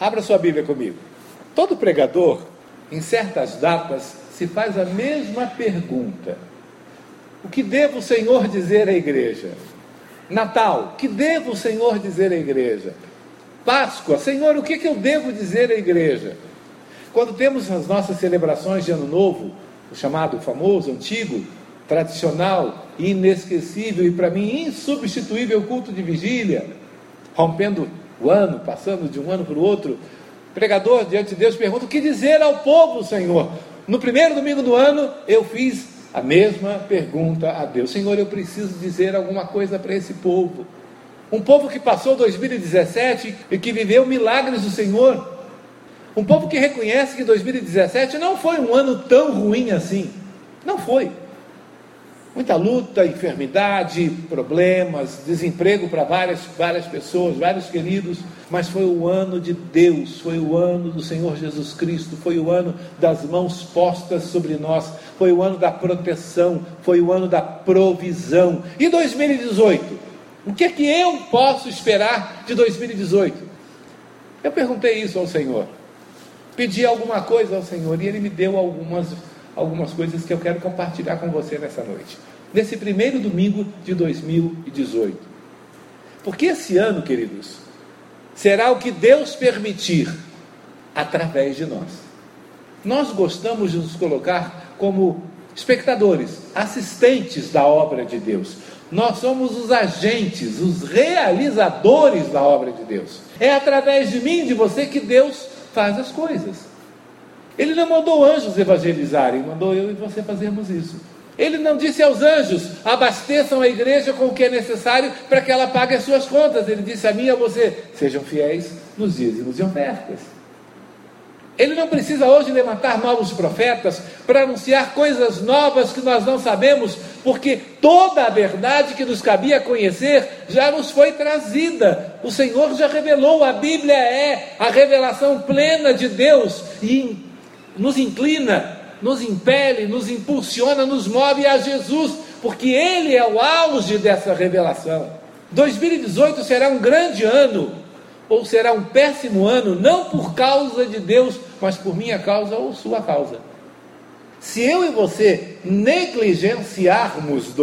Abra sua Bíblia comigo. Todo pregador, em certas datas, se faz a mesma pergunta: o que devo o Senhor dizer à igreja? Natal, o que devo o Senhor dizer à igreja? Páscoa, Senhor, o que eu devo dizer à igreja? Quando temos as nossas celebrações de Ano Novo, o chamado famoso, antigo, tradicional, inesquecível e para mim insubstituível culto de vigília, rompendo o ano, passando de um ano para o outro, o pregador diante de Deus pergunta: o que dizer ao povo, Senhor? No primeiro domingo do ano eu fiz a mesma pergunta a Deus: Senhor, eu preciso dizer alguma coisa para esse povo, um povo que passou 2017 e que viveu milagres do Senhor, um povo que reconhece que 2017 não foi um ano tão ruim assim, não foi. Muita luta, enfermidade, problemas, desemprego para várias pessoas, vários queridos, mas foi o ano de Deus, foi o ano do Senhor Jesus Cristo, foi o ano das mãos postas sobre nós, foi o ano da proteção, foi o ano da provisão. E 2018? O que é que eu posso esperar de 2018? Eu perguntei isso ao Senhor, pedi alguma coisa ao Senhor e Ele me deu algumas coisas que eu quero compartilhar com você nessa noite, nesse primeiro domingo de 2018, porque esse ano, queridos, será o que Deus permitir, através de nós. Nós gostamos de nos colocar como espectadores, assistentes da obra de Deus. Nós somos os agentes, os realizadores da obra de Deus. É através de mim e de você que Deus faz as coisas. Ele não mandou anjos evangelizarem, mandou eu e você fazermos isso. Ele não disse aos anjos: abasteçam a igreja com o que é necessário para que ela pague as suas contas. Ele disse a mim e a você: sejam fiéis nos dízimos e ofertas. Ele não precisa hoje levantar novos profetas para anunciar coisas novas que nós não sabemos, porque toda a verdade que nos cabia conhecer já nos foi trazida. O Senhor já revelou, a Bíblia é a revelação plena de Deus e nos inclina, nos impele, nos impulsiona, nos move a Jesus, porque Ele é o auge dessa revelação. 2018 será um grande ano, ou será um péssimo ano, não por causa de Deus, mas por minha causa ou sua causa. Se eu e você negligenciarmos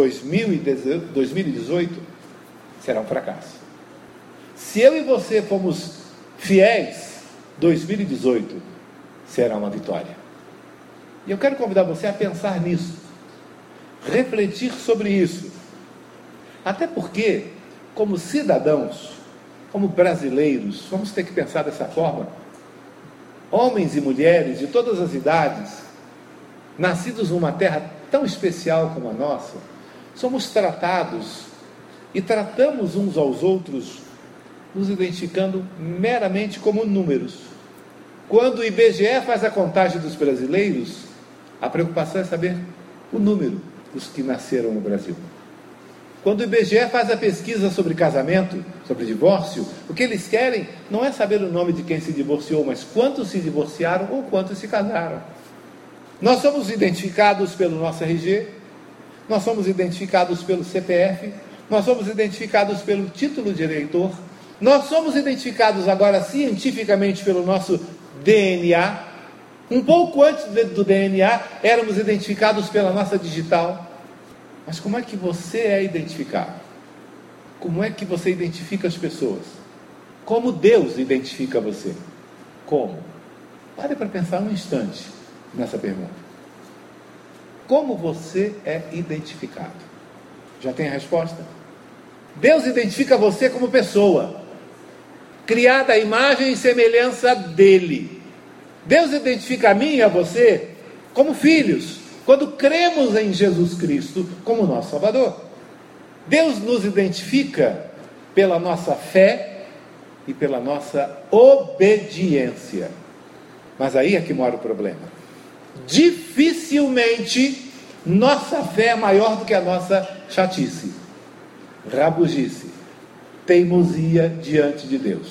2018, será um fracasso. Se eu e você formos fiéis, 2018 será uma vitória. E eu quero convidar você a pensar nisso, refletir sobre isso, até porque, como cidadãos, como brasileiros, vamos ter que pensar dessa forma. Homens e mulheres de todas as idades, nascidos numa terra tão especial como a nossa, somos tratados e tratamos uns aos outros, nos identificando meramente como números. Quando o IBGE faz a contagem dos brasileiros, a preocupação é saber o número dos que nasceram no Brasil. Quando o IBGE faz a pesquisa sobre casamento, sobre divórcio, o que eles querem não é saber o nome de quem se divorciou, mas quantos se divorciaram ou quantos se casaram. Nós somos identificados pelo nosso RG, nós somos identificados pelo CPF, nós somos identificados pelo título de eleitor, nós somos identificados agora cientificamente pelo nosso DNA. Um pouco antes do DNA, éramos identificados pela nossa digital. Mas como é que você é identificado? Como é que você identifica as pessoas? Como Deus identifica você? Como? Pare para pensar um instante nessa pergunta. Como você é identificado? Já tem a resposta? Deus identifica você como pessoa, criada à imagem e semelhança dele. Deus identifica a mim e a você como filhos, quando cremos em Jesus Cristo como nosso Salvador. Deus nos identifica pela nossa fé e pela nossa obediência. Mas aí é que mora o problema. Dificilmente nossa fé é maior do que a nossa chatice, rabugice, teimosia diante de Deus.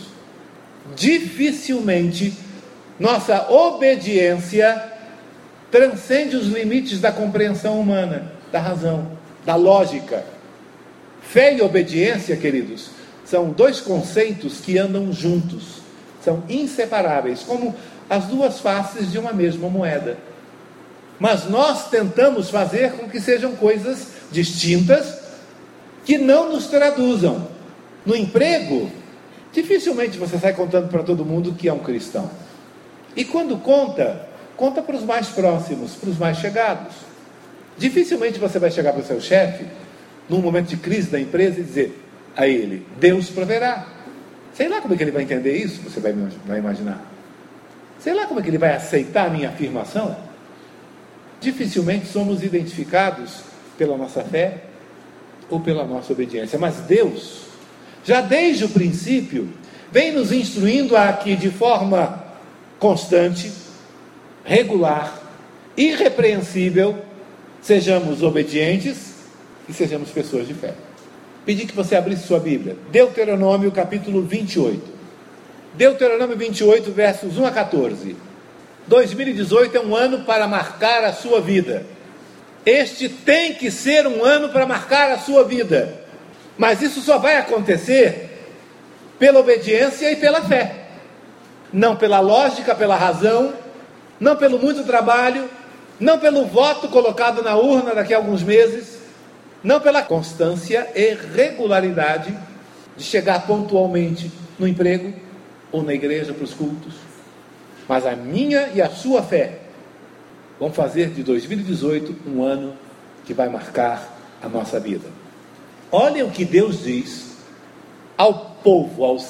Dificilmente nossa obediência transcende os limites da compreensão humana, da razão, da lógica. Fé e obediência, queridos, são dois conceitos que andam juntos. São inseparáveis, como as duas faces de uma mesma moeda. Mas nós tentamos fazer com que sejam coisas distintas, que não nos traduzam. No emprego, dificilmente você sai contando para todo mundo que é um cristão. E quando conta para os mais próximos, para os mais chegados. Dificilmente você vai chegar para o seu chefe, num momento de crise da empresa, e dizer a ele: Deus proverá. Sei lá como é que ele vai entender isso, você vai imaginar. Sei lá como é que ele vai aceitar a minha afirmação. Dificilmente somos identificados pela nossa fé ou pela nossa obediência. Mas Deus, já desde o princípio, vem nos instruindo a que de forma constante, regular, irrepreensível, sejamos obedientes e sejamos pessoas de fé. Pedi que você abrisse sua Bíblia. Deuteronômio capítulo 28. Deuteronômio 28, versos 1 a 14. 2018 é um ano para marcar a sua vida. Este tem que ser um ano para marcar a sua vida. Mas isso só vai acontecer pela obediência e pela fé. Não pela lógica, pela razão, não pelo muito trabalho, não pelo voto colocado na urna daqui a alguns meses, não pela constância e regularidade de chegar pontualmente no emprego ou na igreja para os cultos. Mas a minha e a sua fé vão fazer de 2018 um ano que vai marcar a nossa vida. Olhem o que Deus diz ao povo, ao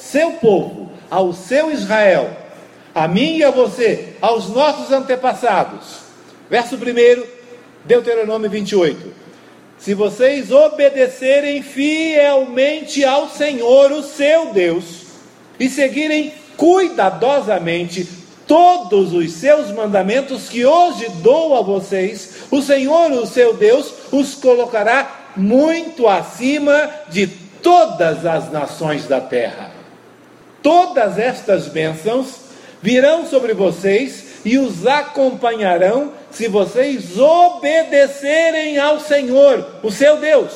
seu Israel, a mim e a você, aos nossos antepassados. Verso 1, Deuteronômio 28. Se vocês obedecerem fielmente ao Senhor, o seu Deus, e seguirem cuidadosamente todos os seus mandamentos que hoje dou a vocês, o Senhor, o seu Deus, os colocará muito acima de todas as nações da terra. Todas estas bênçãos virão sobre vocês e os acompanharão se vocês obedecerem ao Senhor, o seu Deus.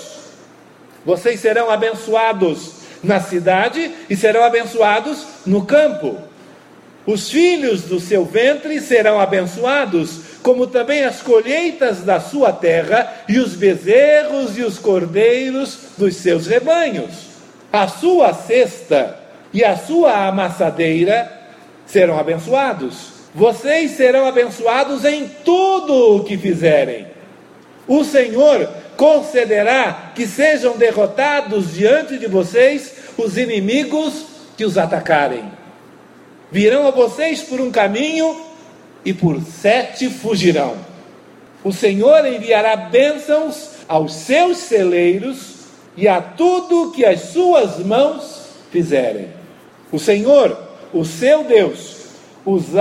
Vocês serão abençoados na cidade e serão abençoados no campo. Os filhos do seu ventre serão abençoados, como também as colheitas da sua terra e os bezerros e os cordeiros dos seus rebanhos. A sua cesta e a sua amassadeira serão abençoados. Vocês serão abençoados em tudo o que fizerem. O Senhor concederá que sejam derrotados diante de vocês os inimigos que os atacarem. Virão a vocês por um caminho e por 7 fugirão. O Senhor enviará bênçãos aos seus celeiros e a tudo que as suas mãos fizerem. O Senhor, o seu Deus, os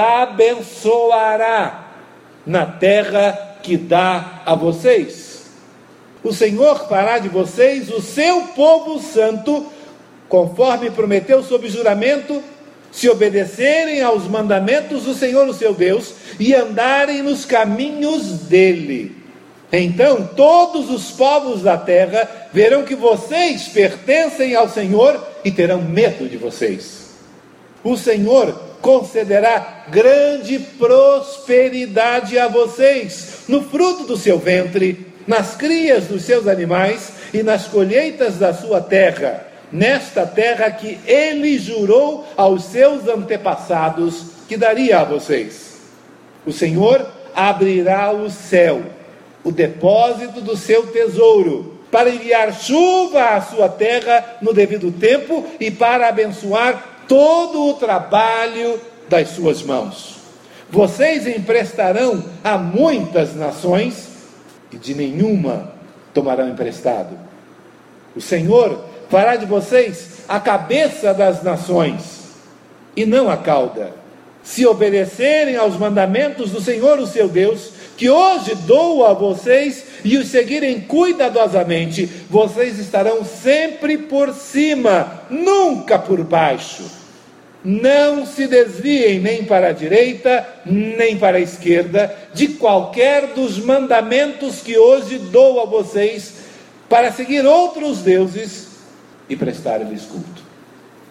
abençoará na terra que dá a vocês. O Senhor fará de vocês o seu povo santo, conforme prometeu sob juramento, se obedecerem aos mandamentos do Senhor, o seu Deus, e andarem nos caminhos dele. Então todos os povos da terra verão que vocês pertencem ao Senhor e terão medo de vocês. O Senhor concederá grande prosperidade a vocês, no fruto do seu ventre, nas crias dos seus animais e nas colheitas da sua terra, nesta terra que ele jurou aos seus antepassados que daria a vocês. O Senhor abrirá o céu, o depósito do seu tesouro, para enviar chuva à sua terra no devido tempo e para abençoar todo o trabalho das suas mãos. Vocês emprestarão a muitas nações e de nenhuma tomarão emprestado. O Senhor fará de vocês a cabeça das nações e não a cauda. Se obedecerem aos mandamentos do Senhor, o seu Deus, que hoje dou a vocês, e os seguirem cuidadosamente, vocês estarão sempre por cima, nunca por baixo. Não se desviem nem para a direita, nem para a esquerda, de qualquer dos mandamentos que hoje dou a vocês, para seguir outros deuses e prestar-lhes culto.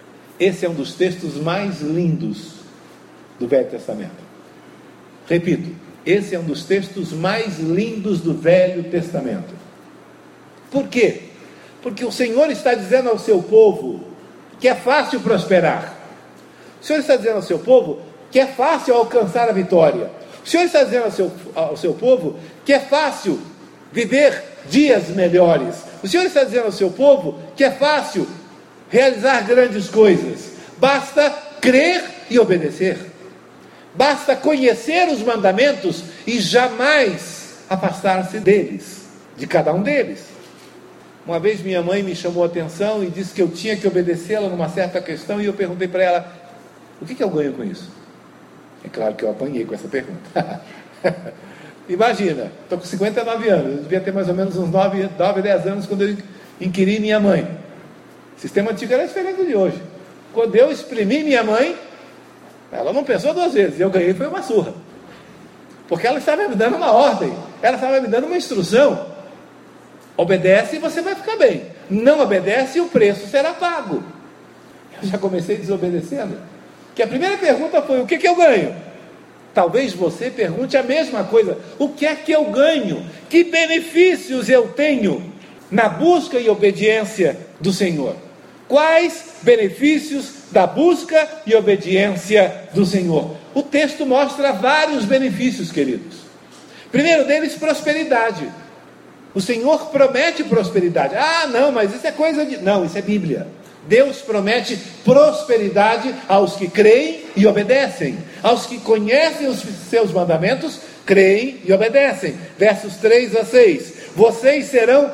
esse é um dos textos mais lindos do Velho Testamento. Repito, esse é um dos textos mais lindos do Velho Testamento. Por quê? Porque o Senhor está dizendo ao seu povo que é fácil prosperar. O Senhor está dizendo ao seu povo que é fácil alcançar a vitória. O Senhor está dizendo ao seu povo que é fácil viver dias melhores. O Senhor está dizendo ao seu povo que é fácil realizar grandes coisas. Basta crer e obedecer. Basta conhecer os mandamentos e jamais afastar-se deles, de cada um deles. Uma vez minha mãe me chamou a atenção e disse que eu tinha que obedecê-la numa certa questão, e eu perguntei para ela: o que eu ganho com isso? É claro que eu apanhei com essa pergunta. Imagina, estou com 59 anos, eu devia ter mais ou menos uns 9, 10 anos quando eu inquiri minha mãe. O sistema antigo era diferente do de hoje. Quando eu exprimi minha mãe, ela não pensou duas vezes, eu ganhei foi uma surra. Porque ela estava me dando uma ordem, ela estava me dando uma instrução. Obedece e você vai ficar bem. Não obedece e o preço será pago. Eu já comecei desobedecendo. Que a primeira pergunta foi: o que eu ganho? Talvez você pergunte a mesma coisa: o que é que eu ganho? Que benefícios eu tenho na busca e obediência do Senhor? Quais benefícios da busca e obediência do Senhor? O texto mostra vários benefícios, queridos. Primeiro deles, prosperidade. O Senhor promete prosperidade. Ah, não, mas isso é coisa de... Não, isso é Bíblia. Deus promete prosperidade aos que creem e obedecem. Aos que conhecem os seus mandamentos, creem e obedecem. Versos 3 a 6. Vocês serão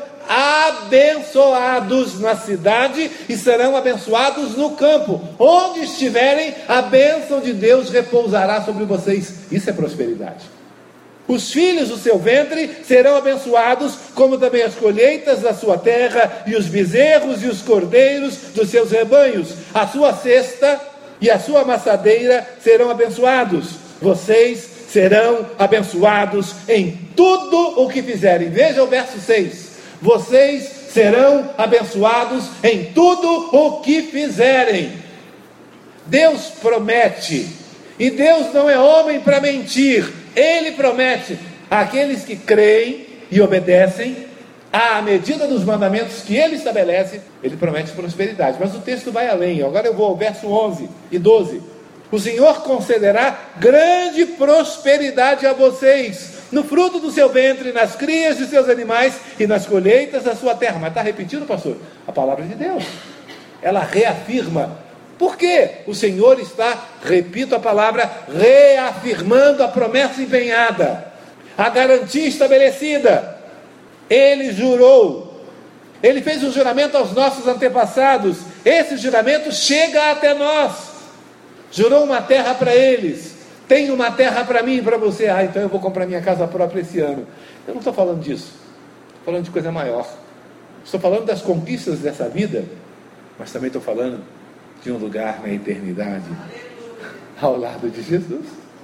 abençoados na cidade e serão abençoados no campo. Onde estiverem, a bênção de Deus repousará sobre vocês. Isso é prosperidade. Os filhos do seu ventre serão abençoados, como também as colheitas da sua terra, e os bezerros e os cordeiros dos seus rebanhos. A sua cesta e a sua amassadeira serão abençoados. Vocês serão abençoados em tudo o que fizerem. Veja o verso 6. Vocês serão abençoados em tudo o que fizerem. Deus promete, e Deus não é homem para mentir. Ele promete àqueles que creem e obedecem à medida dos mandamentos que Ele estabelece. Ele promete prosperidade, mas o texto vai além. Agora eu vou ao verso 11 e 12. O Senhor concederá grande prosperidade a vocês, no fruto do seu ventre, nas crias de seus animais e nas colheitas da sua terra. Mas está repetindo, pastor? A palavra de Deus, ela reafirma. Por quê? O Senhor está, repito a palavra, reafirmando a promessa empenhada, a garantia estabelecida. Ele jurou, Ele fez um juramento aos nossos antepassados. Esse juramento chega até nós. Jurou uma terra para eles. Tem uma terra para mim e para você. Ah, então eu vou comprar minha casa própria esse ano. Eu não estou falando disso. Estou falando de coisa maior. Estou falando das conquistas dessa vida, mas também estou falando de um lugar na eternidade, ao lado de Jesus.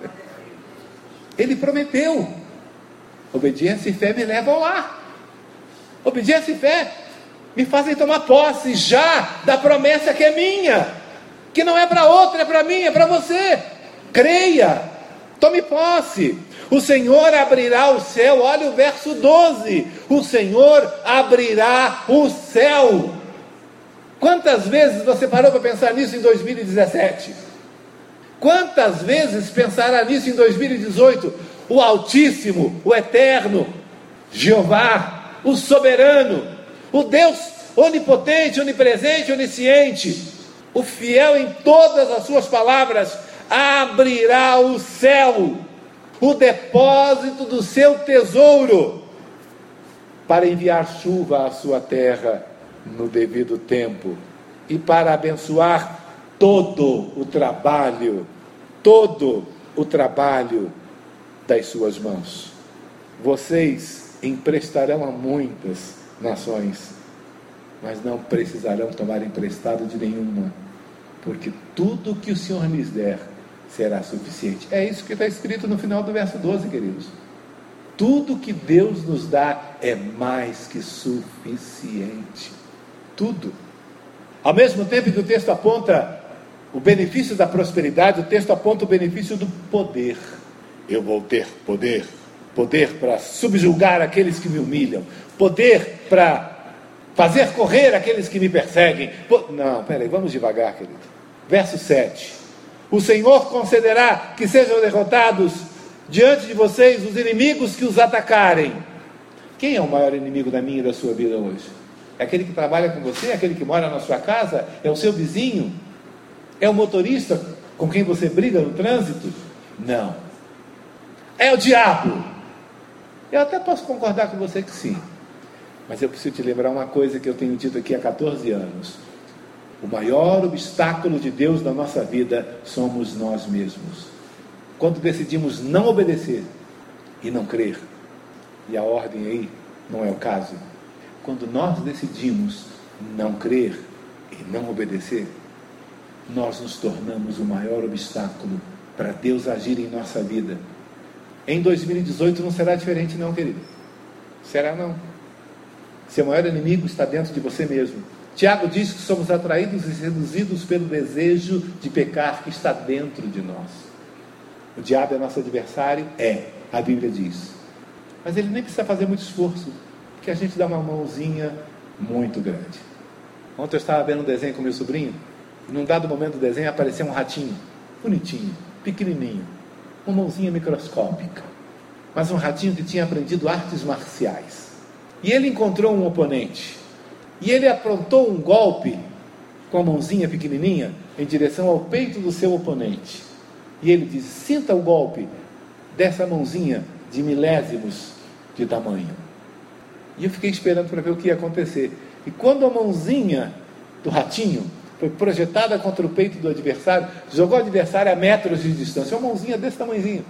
Ele prometeu. Obediência e fé me levam lá. Obediência e fé me fazem tomar posse já da promessa que é minha, que não é para outra, é para mim, é para você. Creia, tome posse. O Senhor abrirá o céu. Olha o verso 12. O Senhor abrirá o céu. Quantas vezes você parou para pensar nisso em 2017? Quantas vezes pensará nisso em 2018? O Altíssimo, o Eterno, Jeová, o Soberano, o Deus onipotente, onipresente, onisciente, o fiel em todas as suas palavras, abrirá o céu, o depósito do seu tesouro, para enviar chuva à sua terra no devido tempo, e para abençoar todo o trabalho das suas mãos. Vocês emprestarão a muitas nações, mas não precisarão tomar emprestado de nenhuma, porque tudo que o Senhor lhes der será suficiente. É isso que está escrito no final do verso 12, queridos. Tudo que Deus nos dá é mais que suficiente. Tudo. Ao mesmo tempo que o texto aponta o benefício da prosperidade, o texto aponta o benefício do poder. Eu vou ter poder. Poder para subjugar aqueles que me humilham. Poder para fazer correr aqueles que me perseguem. Não, peraí, vamos devagar, querido. Verso 7. O Senhor concederá que sejam derrotados diante de vocês os inimigos que os atacarem. Quem é o maior inimigo da minha e da sua vida hoje? É aquele que trabalha com você? É aquele que mora na sua casa? É o seu vizinho? É o motorista com quem você briga no trânsito? Não. É o diabo. Eu até posso concordar com você que sim. Mas eu preciso te lembrar uma coisa que eu tenho dito aqui há 14 anos. O maior obstáculo de Deus na nossa vida somos nós mesmos. Quando decidimos não obedecer e não crer, e a ordem aí não é o caso, quando nós decidimos não crer e não obedecer, nós nos tornamos o maior obstáculo para Deus agir em nossa vida. Em 2018 não será diferente não, querido. Será não. Seu maior inimigo está dentro de você mesmo. Tiago diz que somos atraídos e seduzidos pelo desejo de pecar que está dentro de nós. O diabo é nosso adversário? É, a Bíblia diz. Mas ele nem precisa fazer muito esforço, porque a gente dá uma mãozinha muito grande. Ontem eu estava vendo um desenho com meu sobrinho, e num dado momento do desenho apareceu um ratinho, bonitinho, pequenininho, uma mãozinha microscópica, mas um ratinho que tinha aprendido artes marciais. E ele encontrou um oponente, e ele aprontou um golpe com a mãozinha pequenininha em direção ao peito do seu oponente. E ele disse: sinta o golpe dessa mãozinha de milésimos de tamanho. E eu fiquei esperando para ver o que ia acontecer. E quando a mãozinha do ratinho foi projetada contra o peito do adversário, jogou o adversário a metros de distância, uma mãozinha desse tamanhozinho,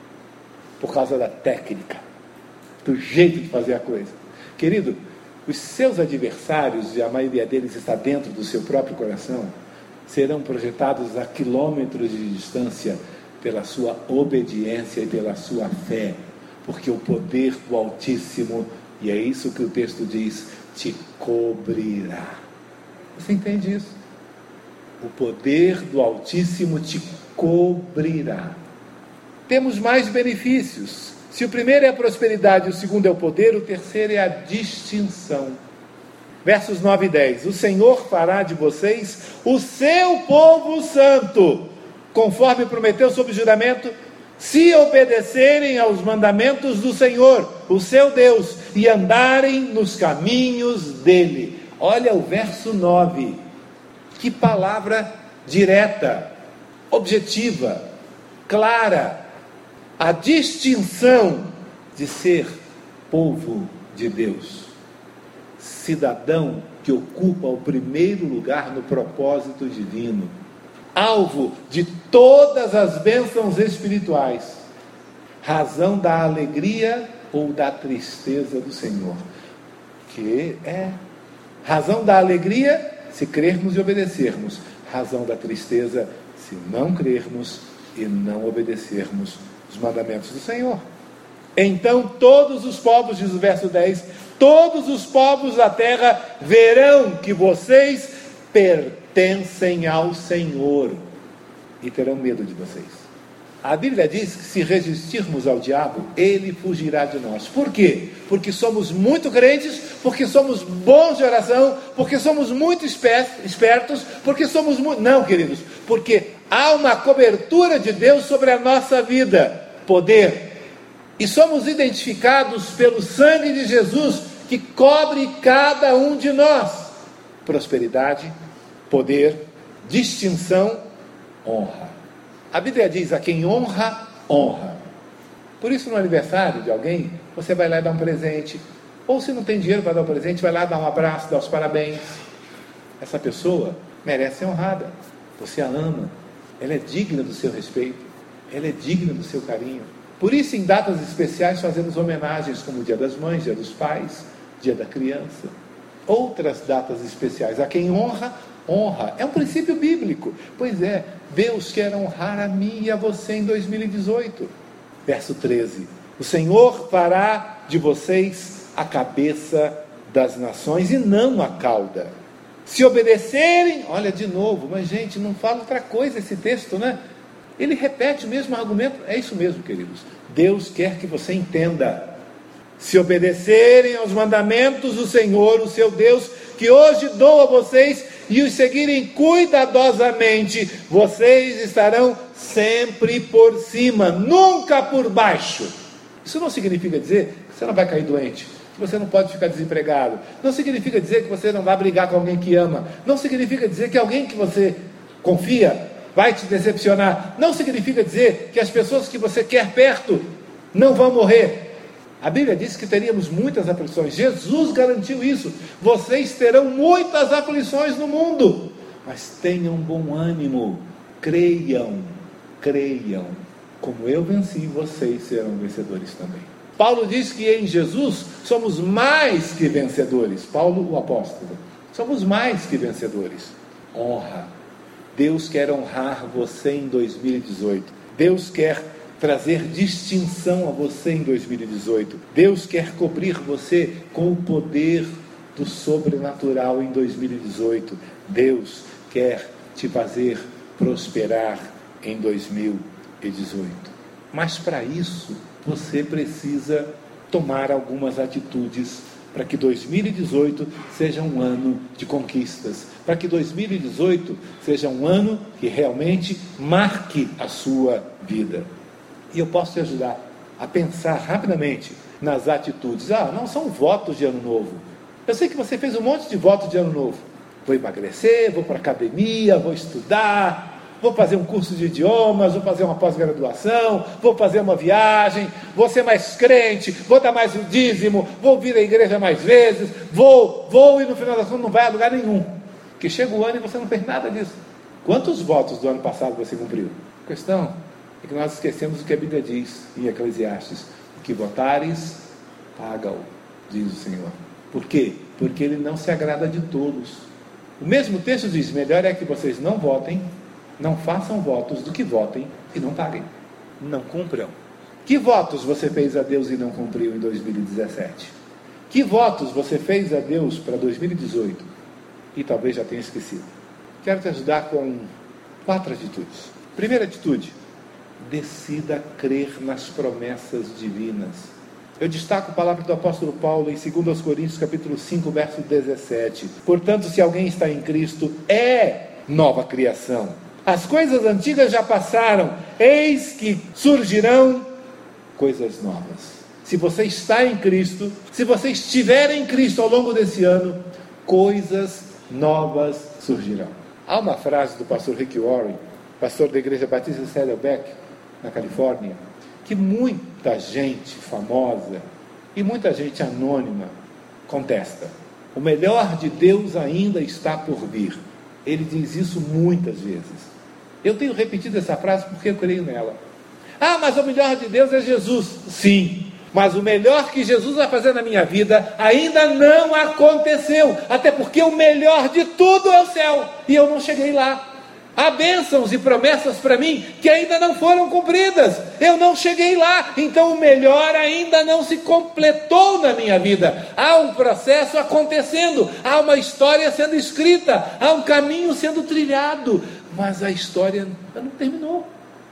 por causa da técnica, do jeito de fazer a coisa. Querido, os seus adversários, e a maioria deles está dentro do seu próprio coração, serão projetados a quilômetros de distância pela sua obediência e pela sua fé, porque o poder do Altíssimo, e é isso que o texto diz, te cobrirá. Você entende isso? O poder do Altíssimo te cobrirá. Temos mais benefícios. Se o primeiro é a prosperidade, o segundo é o poder, o terceiro é a distinção. Versos 9 e 10. O Senhor fará de vocês o seu povo santo, conforme prometeu sob juramento, se obedecerem aos mandamentos do Senhor, o seu Deus, e andarem nos caminhos dele. Olha o verso 9. Que palavra direta, objetiva, clara. A distinção de ser povo de Deus, cidadão que ocupa o primeiro lugar no propósito divino, alvo de todas as bênçãos espirituais, razão da alegria ou da tristeza do Senhor, que é razão da alegria se crermos e obedecermos, razão da tristeza se não crermos e não obedecermos os mandamentos do Senhor. Então todos os povos, diz o verso 10, todos os povos da terra verão que vocês pertencem ao Senhor e terão medo de vocês. A Bíblia diz que se resistirmos ao diabo, ele fugirá de nós. Por quê? Porque somos muito crentes, porque somos bons de oração, porque somos muito espertos, porque somos muito... Não, queridos, porque há uma cobertura de Deus sobre a nossa vida, poder, e somos identificados pelo sangue de Jesus, que cobre cada um de nós. Prosperidade, poder, distinção, honra. A Bíblia diz: a quem honra, honra. Por isso, no aniversário de alguém, você vai lá e dá um presente, ou se não tem dinheiro para dar um presente, vai lá dar um abraço, dar os parabéns. Essa pessoa merece ser honrada. Você a ama, ela é digna do seu respeito, ela é digna do seu carinho. Por isso, em datas especiais, fazemos homenagens, como o Dia das Mães, Dia dos Pais, Dia da Criança. Outras datas especiais. A quem honra, honra. É um princípio bíblico. Pois é, Deus quer honrar a mim e a você em 2018. Verso 13. O Senhor fará de vocês a cabeça das nações e não a cauda. Se obedecerem, olha de novo, mas gente, não fala outra coisa esse texto, né? Ele repete o mesmo argumento, é isso mesmo, queridos. Deus quer que você entenda. Se obedecerem aos mandamentos do Senhor, o seu Deus, que hoje dou a vocês, e os seguirem cuidadosamente, vocês estarão sempre por cima, nunca por baixo. Isso não significa dizer que você não vai cair doente, que você não pode ficar desempregado. Não significa dizer que você não vai brigar com alguém que ama. Não significa dizer que alguém que você confia vai te decepcionar. Não significa dizer que as pessoas que você quer perto não vão morrer. A Bíblia diz que teríamos muitas aflições. Jesus garantiu isso. Vocês terão muitas aflições no mundo, mas tenham bom ânimo. Creiam. Como eu venci, vocês serão vencedores também. Paulo diz que em Jesus somos mais que vencedores. Paulo, o apóstolo. Somos mais que vencedores. Honra. Deus quer honrar você em 2018. Deus quer trazer distinção a você em 2018. Deus quer cobrir você com o poder do sobrenatural em 2018. Deus quer te fazer prosperar em 2018. Mas para isso, você precisa tomar algumas atitudes para que 2018 seja um ano de conquistas, para que 2018 seja um ano que realmente marque a sua vida. E eu posso te ajudar a pensar rapidamente nas atitudes. Não são votos de ano novo. Eu sei que você fez um monte de votos de ano novo. Vou emagrecer, vou para a academia, vou estudar, vou fazer um curso de idiomas, vou fazer uma pós-graduação, vou fazer uma viagem, vou ser mais crente, vou dar mais o dízimo, vou vir à igreja mais vezes, vou e no final das contas não vai a lugar nenhum. Porque chega o ano e você não fez nada disso. Quantos votos do ano passado você cumpriu? A questão é que nós esquecemos o que a Bíblia diz em Eclesiastes: o que votares, paga-o, diz o Senhor. Por quê? Porque Ele não se agrada de todos. O mesmo texto diz: melhor é que vocês não votem, não façam votos, do que votem e não paguem, não cumpram. Que votos você fez a Deus e não cumpriu em 2017? Que votos você fez a Deus para 2018 e talvez já tenha esquecido? Quero te ajudar com 4 atitudes. Primeira atitude: decida crer nas promessas divinas. Eu destaco a palavra do apóstolo Paulo em 2 Coríntios capítulo 5, verso 17. Portanto, se alguém está em Cristo, é nova criação. As coisas antigas já passaram, eis que surgirão coisas novas. Se você está em Cristo, se você estiver em Cristo ao longo desse ano, coisas novas surgirão. Há uma frase do pastor Rick Warren, pastor da Igreja Batista Saddleback, na Califórnia, que muita gente famosa e muita gente anônima contesta. O melhor de Deus ainda está por vir. Ele diz isso muitas vezes. Eu tenho repetido essa frase porque eu creio nela. Mas o melhor de Deus é Jesus. Sim, mas o melhor que Jesus vai fazer na minha vida ainda não aconteceu. Até porque o melhor de tudo é o céu, e eu não cheguei lá. Há bênçãos e promessas para mim que ainda não foram cumpridas. Eu não cheguei lá. Então o melhor ainda não se completou na minha vida. Há um processo acontecendo. Há uma história sendo escrita. Há um caminho sendo trilhado. Mas a história não terminou.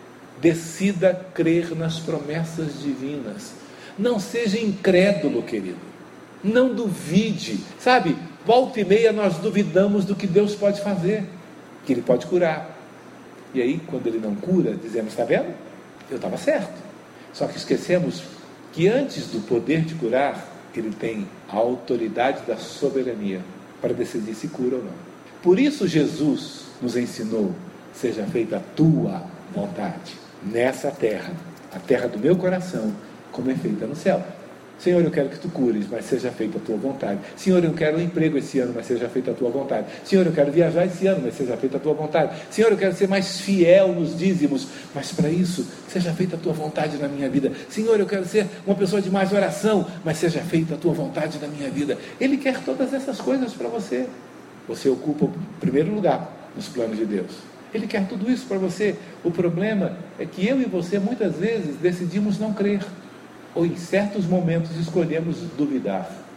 Decida crer nas promessas divinas. Não seja incrédulo, querido. Não duvide. Sabe, volta e meia nós duvidamos do que Deus pode fazer. Que Ele pode curar. E aí, quando Ele não cura, dizemos: está vendo? Eu estava certo. Só que esquecemos que antes do poder de curar, Ele tem a autoridade da soberania para decidir se cura ou não. Por isso Jesus nos ensinou: seja feita a tua vontade, nessa terra, a terra do meu coração, como é feita no céu. Senhor, eu quero que tu cures, mas seja feita a tua vontade. Senhor, eu quero um emprego esse ano, mas seja feita a tua vontade. Senhor, eu quero viajar esse ano, mas seja feita a tua vontade. Senhor, eu quero ser mais fiel nos dízimos, mas para isso, seja feita a tua vontade na minha vida. Senhor, eu quero ser uma pessoa de mais oração, mas seja feita a tua vontade na minha vida. Ele quer todas essas coisas para você. Você ocupa o primeiro lugar nos planos de Deus. Ele quer tudo isso para você. O problema é que eu e você muitas vezes decidimos não crer, ou em certos momentos escolhemos duvidar.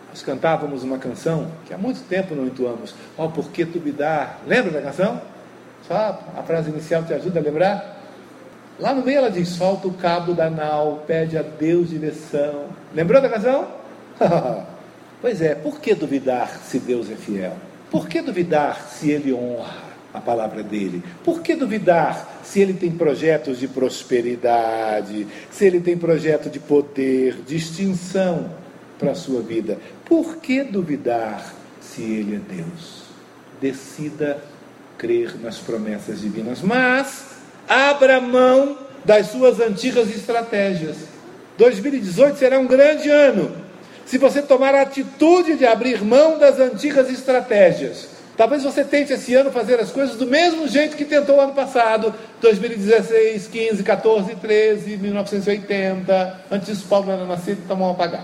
Nós cantávamos uma canção que há muito tempo não entoamos. Ó, por que tu me dá? Lembra da canção? Só a frase inicial te ajuda a lembrar? Lá no meio ela diz: solta o cabo da nau, pede a Deus direção. Lembrou da canção? Pois é, por que duvidar se Deus é fiel? Por que duvidar se Ele honra a palavra dele? Por que duvidar se Ele tem projetos de prosperidade, se Ele tem projeto de poder, de extinção para a sua vida? Por que duvidar se Ele é Deus? Decida crer nas promessas divinas, mas abra mão das suas antigas estratégias. 2018 será um grande ano se você tomar a atitude de abrir mão das antigas estratégias. Talvez você tente esse ano fazer as coisas do mesmo jeito que tentou o ano passado, 2016, 15, 14, 13, 1980. Antes disso, Paulo não era nascido, então vamos apagar.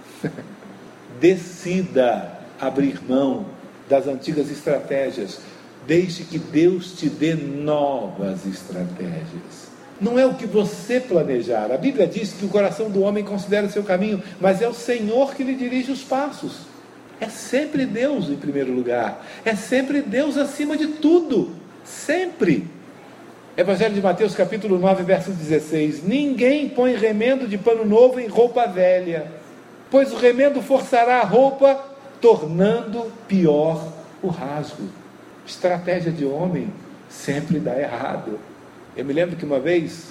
Decida abrir mão das antigas estratégias. Deixe que Deus te dê novas estratégias. Não é o que você planejar. A Bíblia diz que o coração do homem considera o seu caminho, mas é o Senhor que lhe dirige os passos. É sempre Deus em primeiro lugar. É sempre Deus acima de tudo. Sempre. Evangelho de Mateus, capítulo 9, verso 16. Ninguém põe remendo de pano novo em roupa velha, pois o remendo forçará a roupa, tornando pior o rasgo. Estratégia de homem sempre dá errado. Eu me lembro que uma vez,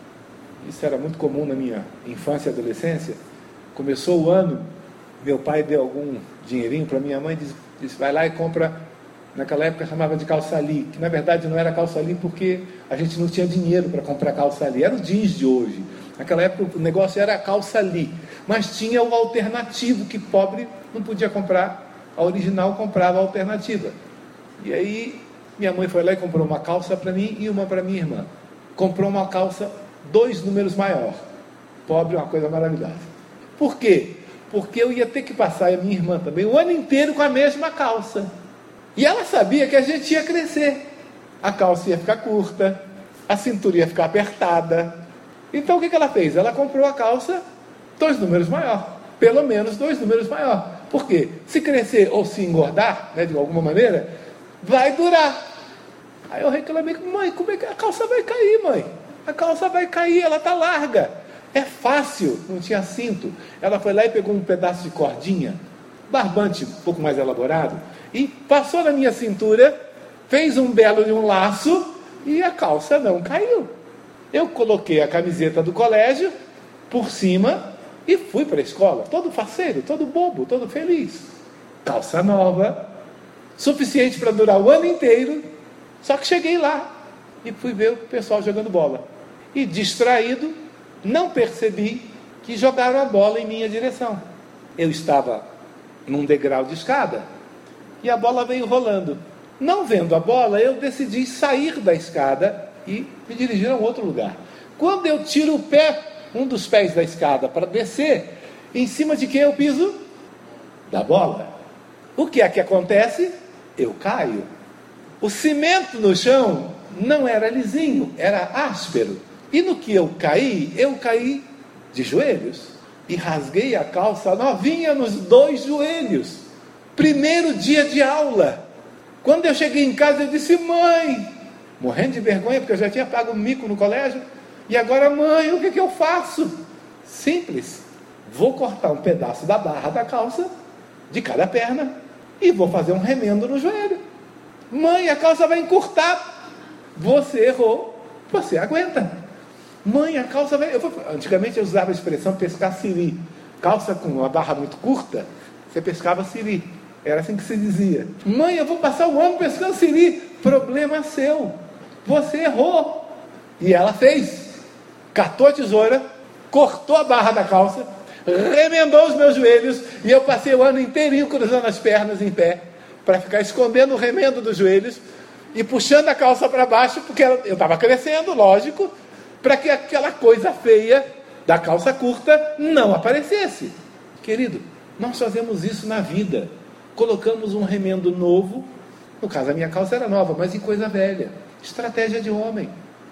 isso era muito comum na minha infância e adolescência, começou o ano, meu pai deu algum dinheirinho para minha mãe, disse, vai lá e compra, naquela época chamava de calça ali, que na verdade não era calça ali porque a gente não tinha dinheiro para comprar calça ali, era o jeans de hoje. Naquela época o negócio era a calça ali, mas tinha o alternativo, que pobre não podia comprar, a original comprava a alternativa. E aí minha mãe foi lá e comprou uma calça para mim e uma para minha irmã. Comprou uma calça 2 números maior. Pobre é uma coisa maravilhosa. Por quê? Porque eu ia ter que passar, e a minha irmã também, o ano inteiro com a mesma calça. E ela sabia que a gente ia crescer. A calça ia ficar curta, a cintura ia ficar apertada. Então o que ela fez? Ela comprou a calça 2 números maior. Pelo menos 2 números maior. Por quê? Se crescer ou se engordar, né, de alguma maneira, vai durar. Aí eu reclamei, mãe, como é que a calça vai cair, mãe? A calça vai cair, ela está larga. É fácil, não tinha cinto. Ela foi lá e pegou um pedaço de cordinha, barbante um pouco mais elaborado, e passou na minha cintura, fez um belo de um laço, e a calça não caiu. Eu coloquei a camiseta do colégio por cima e fui para a escola, todo faceiro, todo bobo, todo feliz. Calça nova, suficiente para durar o ano inteiro. Só que cheguei lá e fui ver o pessoal jogando bola. E distraído, não percebi que jogaram a bola em minha direção. Eu estava num degrau de escada e a bola veio rolando. Não vendo a bola, eu decidi sair da escada e me dirigir a um outro lugar. Quando eu tiro o pé, um dos pés da escada, para descer, em cima de quem eu piso? Da bola. O que é que acontece? Eu caio. O cimento no chão não era lisinho, era áspero. E no que eu caí de joelhos. E rasguei a calça novinha nos 2 joelhos. Primeiro dia de aula. Quando eu cheguei em casa, eu disse, mãe, morrendo de vergonha, porque eu já tinha pago um mico no colégio. E agora, mãe, o que eu faço? Simples. Vou cortar um pedaço da barra da calça, de cada perna, e vou fazer um remendo no joelho. Mãe, a calça vai encurtar. Você errou, você aguenta. Mãe, a calça vai... Antigamente eu usava a expressão pescar siri. Calça com uma barra muito curta, você pescava siri. Era assim que se dizia. Mãe, eu vou passar o ano pescando siri. Problema seu. Você errou. E ela fez. Catou a tesoura, cortou a barra da calça, remendou os meus joelhos, e eu passei o ano inteirinho cruzando as pernas em pé, para ficar escondendo o remendo dos joelhos e puxando a calça para baixo, porque eu estava crescendo, lógico, para que aquela coisa feia da calça curta não aparecesse. Querido, nós fazemos isso na vida. Colocamos um remendo novo, no caso a minha calça era nova, mas em coisa velha. Estratégia de homem.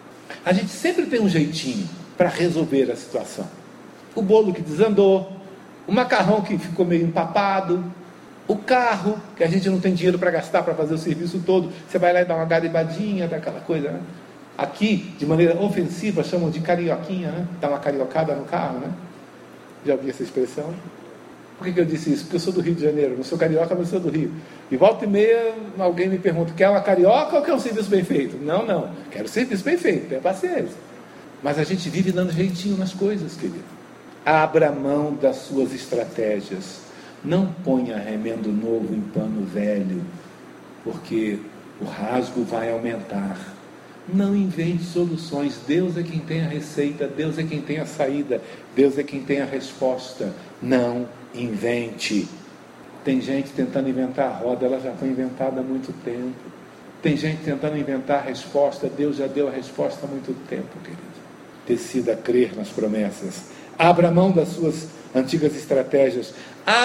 A gente sempre tem um jeitinho para resolver a situação. O bolo que desandou, o macarrão que ficou meio empapado, o carro que a gente não tem dinheiro para gastar para fazer o serviço todo, você vai lá e dá uma garibadinha daquela coisa, né? Aqui, de maneira ofensiva, chamam de carioquinha, né? Dá uma cariocada no carro, né? Já ouvi essa expressão? Por que eu disse isso? Porque eu sou do Rio de Janeiro, não sou carioca, mas sou do Rio. E volta e meia, alguém me pergunta, quer uma carioca ou quer um serviço bem feito? Não, quero serviço bem feito, tenha paciência. Mas a gente vive dando jeitinho nas coisas, querido. Abra mão das suas estratégias. Não ponha remendo novo em pano velho, porque o rasgo vai aumentar. Não invente soluções. Deus é quem tem a receita, Deus é quem tem a saída, Deus é quem tem a resposta. Não invente. Tem gente tentando inventar a roda, ela já foi inventada há muito tempo. Tem gente tentando inventar a resposta, Deus já deu a resposta há muito tempo, querido. Decida crer nas promessas. Abra mão das suas antigas estratégias.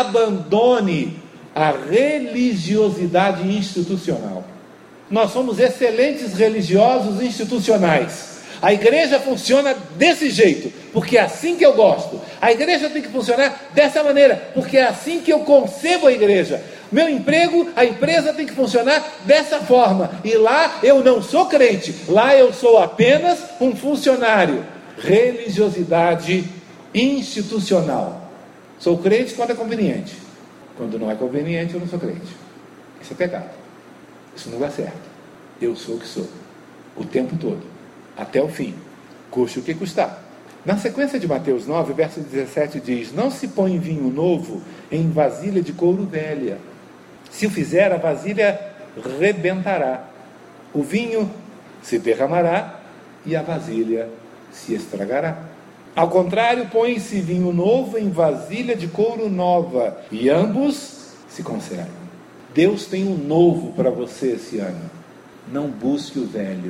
Abandone a religiosidade institucional. Nós somos excelentes religiosos institucionais. A igreja funciona desse jeito, porque é assim que eu gosto. A igreja tem que funcionar dessa maneira, porque é assim que eu concebo a igreja. Meu emprego, a empresa tem que funcionar dessa forma. E lá eu não sou crente, lá eu sou apenas um funcionário. Religiosidade institucional. Sou crente quando é conveniente. Quando não é conveniente, eu não sou crente. Isso é pecado. Isso não dá certo. Eu sou o que sou. O tempo todo. Até o fim. Custe o que custar. Na sequência de Mateus 9, verso 17 diz: não se põe vinho novo em vasilha de couro velha. Se o fizer, a vasilha rebentará. O vinho se derramará e a vasilha se estragará. Ao contrário, põe-se vinho novo em vasilha de couro nova, e ambos se conservam. Deus tem um novo para você esse ano. Não busque o velho.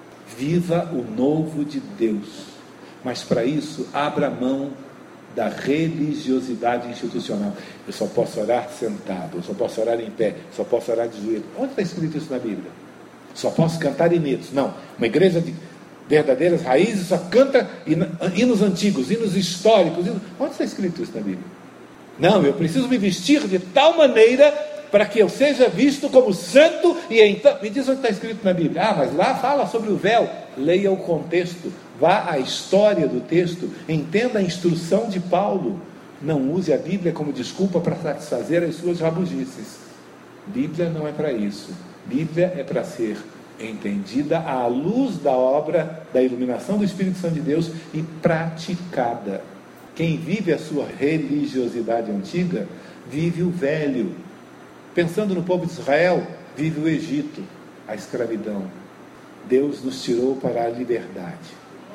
Viva o novo de Deus. Mas para isso, abra mão da religiosidade institucional. Eu só posso orar sentado, eu só posso orar em pé, só posso orar de joelho. Onde está escrito isso na Bíblia? Só posso cantar hinos. Não, uma igreja de verdadeiras raízes só canta hinos antigos, hinos históricos. Onde está escrito isso na Bíblia? Não, eu preciso me vestir de tal maneira para que eu seja visto como santo, e então, me diz onde está escrito na Bíblia. Ah, mas lá fala sobre o véu. Leia o contexto, vá à história do texto, entenda a instrução de Paulo. Não use a Bíblia como desculpa para satisfazer as suas rabugices. Bíblia não é para isso. Bíblia é para ser entendida à luz da obra, da iluminação do Espírito Santo de Deus e praticada. Quem vive a sua religiosidade antiga, vive o velho. Pensando no povo de Israel, vive o Egito, a escravidão. Deus nos tirou para a liberdade.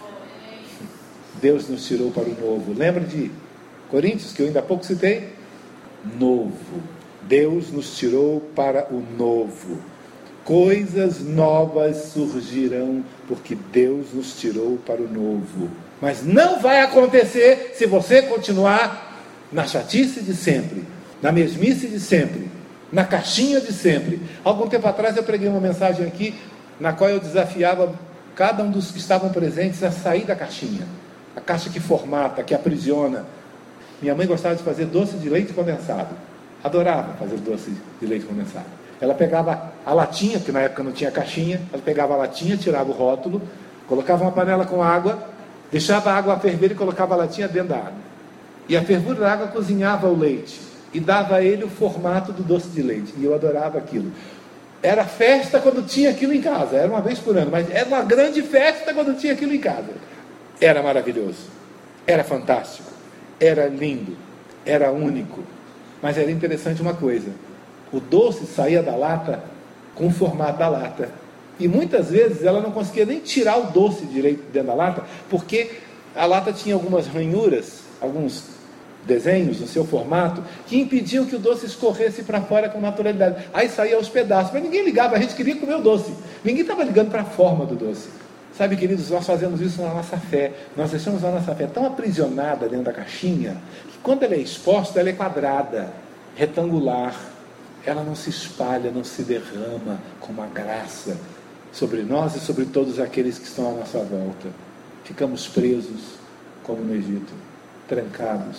Deus nos tirou para o novo. Lembra de Coríntios, que eu ainda há pouco citei? Novo. Deus nos tirou para o novo. Coisas novas surgirão, porque Deus nos tirou para o novo. Mas não vai acontecer se você continuar na chatice de sempre, na mesmice de sempre, na caixinha de sempre. Algum tempo atrás eu preguei uma mensagem aqui, na qual eu desafiava cada um dos que estavam presentes a sair da caixinha. A caixa que formata, que aprisiona. Minha mãe gostava de fazer doce de leite condensado. Adorava fazer doce de leite condensado. Ela pegava a latinha, que na época não tinha caixinha, ela pegava a latinha, tirava o rótulo, colocava uma panela com água, deixava a água ferver e colocava a latinha dentro da água. E a fervura da água cozinhava o leite e dava a ele o formato do doce de leite. E eu adorava aquilo. Era festa quando tinha aquilo em casa, era uma vez por ano, mas era uma grande festa quando tinha aquilo em casa. Era maravilhoso, era fantástico, era lindo, era único. Mas era interessante uma coisa: o doce saía da lata com o formato da lata. E muitas vezes ela não conseguia nem tirar o doce direito dentro da lata, porque a lata tinha algumas ranhuras, alguns desenhos no seu formato, que impediam que o doce escorresse para fora com naturalidade. Aí saía aos pedaços, mas ninguém ligava, a gente queria comer o doce. Ninguém estava ligando para a forma do doce. Sabe, queridos, nós fazemos isso na nossa fé. Nós deixamos a nossa fé tão aprisionada dentro da caixinha, que quando ela é exposta, ela é quadrada, retangular. Ela não se espalha, não se derrama com uma graça sobre nós e sobre todos aqueles que estão à nossa volta. Ficamos presos, como no Egito, trancados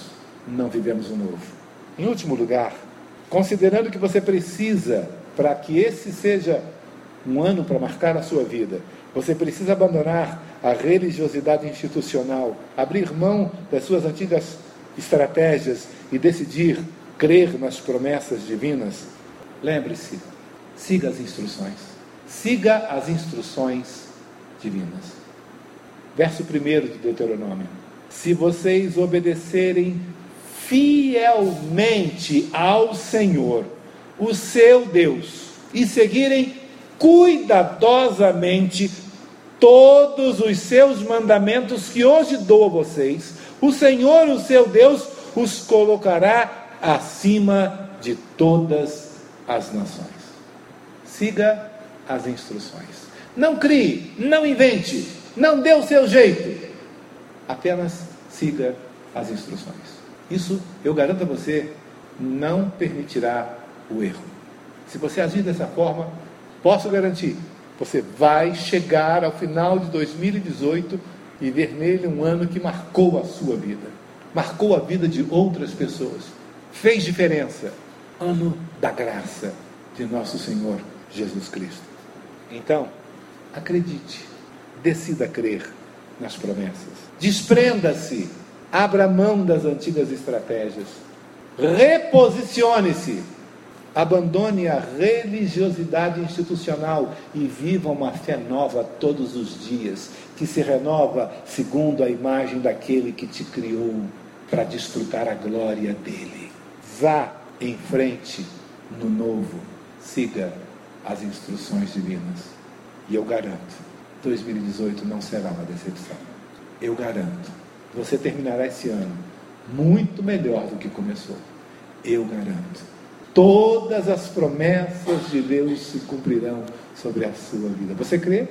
não vivemos o novo. Em último lugar, considerando que você precisa, para que esse seja um ano para marcar a sua vida, você precisa abandonar a religiosidade institucional, abrir mão das suas antigas estratégias e decidir crer nas promessas divinas. Lembre-se, siga as instruções. Siga as instruções divinas. Verso 1 de Deuteronômio. Se vocês obedecerem fielmente ao Senhor, o seu Deus, e seguirem cuidadosamente todos os seus mandamentos que hoje dou a vocês, o Senhor, o seu Deus, os colocará acima de todas as nações. Siga as instruções. Não crie, não invente, não dê o seu jeito. Apenas siga as instruções. Isso, eu garanto a você, não permitirá o erro. Se você agir dessa forma, posso garantir, você vai chegar ao final de 2018 e ver nele um ano que marcou a sua vida, marcou a vida de outras pessoas, fez diferença. Ano da graça de nosso Senhor Jesus Cristo. Então, acredite, decida crer nas promessas, desprenda-se, abra mão das antigas estratégias, reposicione-se, abandone a religiosidade institucional e viva uma fé nova todos os dias, que se renova segundo a imagem daquele que te criou para desfrutar a glória dele. Vá em frente no novo, siga as instruções divinas. E eu garanto, 2018 não será uma decepção. Eu garanto, você terminará esse ano muito melhor do que começou. Eu garanto. Todas as promessas de Deus se cumprirão sobre a sua vida. Você crê?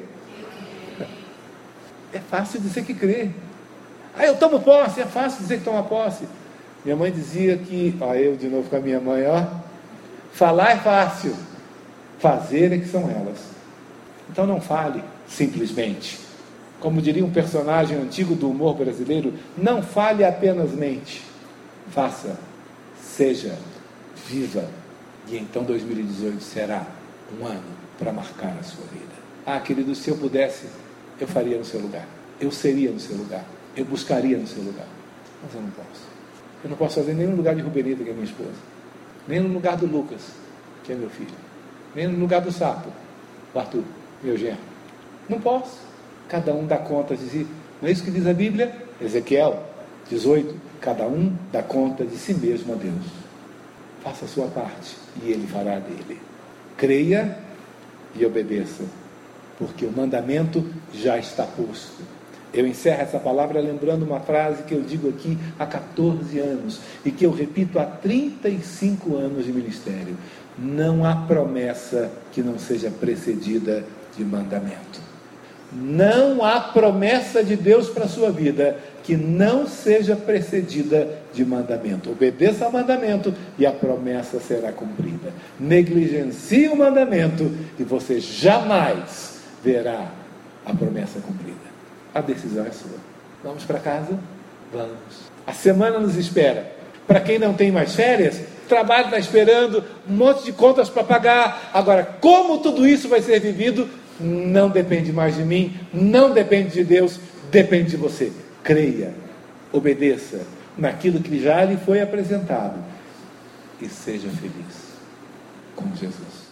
É fácil dizer que crê. Eu tomo posse. É fácil dizer que toma posse. Minha mãe dizia que, eu de novo com a minha mãe, falar é fácil, fazer é que são elas. Então não fale simplesmente. Como diria um personagem antigo do humor brasileiro, não fale apenas mente. Faça, seja, viva. E então 2018 será um ano para marcar a sua vida. Querido, se eu pudesse, eu faria no seu lugar. Eu seria no seu lugar. Eu buscaria no seu lugar. Mas eu não posso. Eu não posso fazer nem no lugar de Rubenita, que é minha esposa. Nem no lugar do Lucas, que é meu filho. Nem no lugar do Sapo, o Arthur, meu genro. Não posso. Cada um dá conta de si. Não é isso que diz a Bíblia? Ezequiel 18. Cada um dá conta de si mesmo a Deus. Faça a sua parte e Ele fará dele. Creia e obedeça, porque o mandamento já está posto. Eu encerro essa palavra lembrando uma frase que eu digo aqui há 14 anos e que eu repito há 35 anos de ministério. Não há promessa que não seja precedida de mandamento. Não há promessa de Deus para a sua vida que não seja precedida de mandamento. Obedeça ao mandamento e a promessa será cumprida. Negligencie o mandamento e você jamais verá a promessa cumprida. A decisão é sua. Vamos para casa? Vamos. A semana nos espera. Para quem não tem mais férias, o trabalho está esperando, um monte de contas para pagar. Agora, como tudo isso vai ser vivido, não depende mais de mim, não depende de Deus, depende de você. Creia, obedeça naquilo que já lhe foi apresentado e seja feliz com Jesus.